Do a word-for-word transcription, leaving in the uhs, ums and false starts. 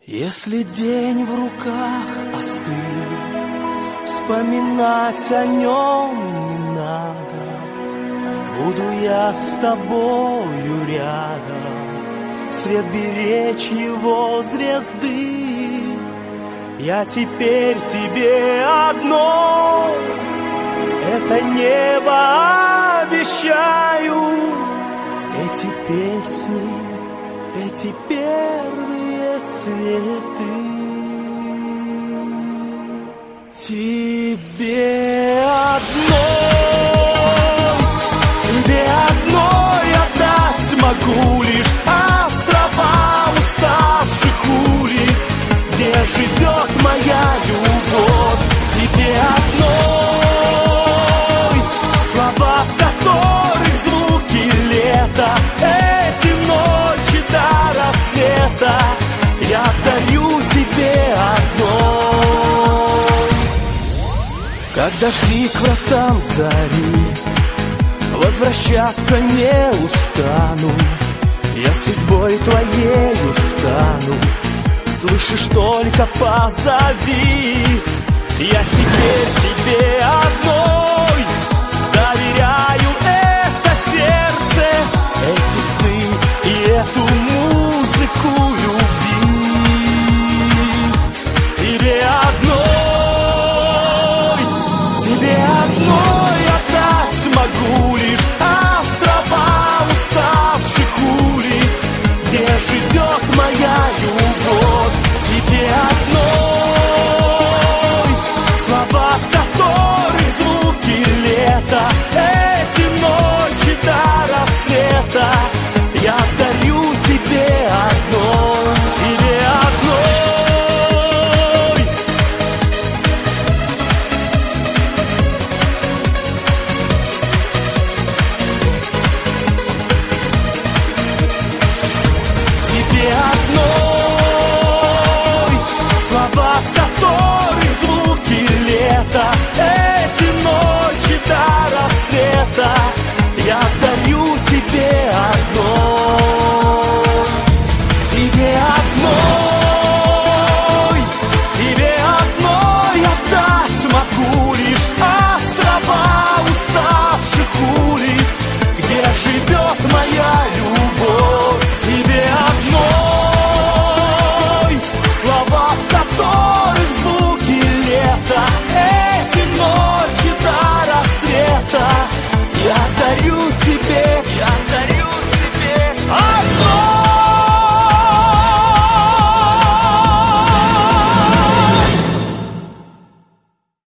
Если день в руках остыл, вспоминать о нем не надо. Буду я с тобою рядом, свет беречь его звезды. Я теперь тебе одно, это небо обещаю. Эти песни, эти первые цветы тебе одной, тебе одной отдать могу лишь острова уставших улиц, где живет моя любовь. Тебе одной слова, в которых звуки лета, эти ночи до рассвета я дарю тебе одной. Когда шли к вратам зари, возвращаться не устану. Я судьбой твоею стану, слышишь, только позови. Я теперь тебе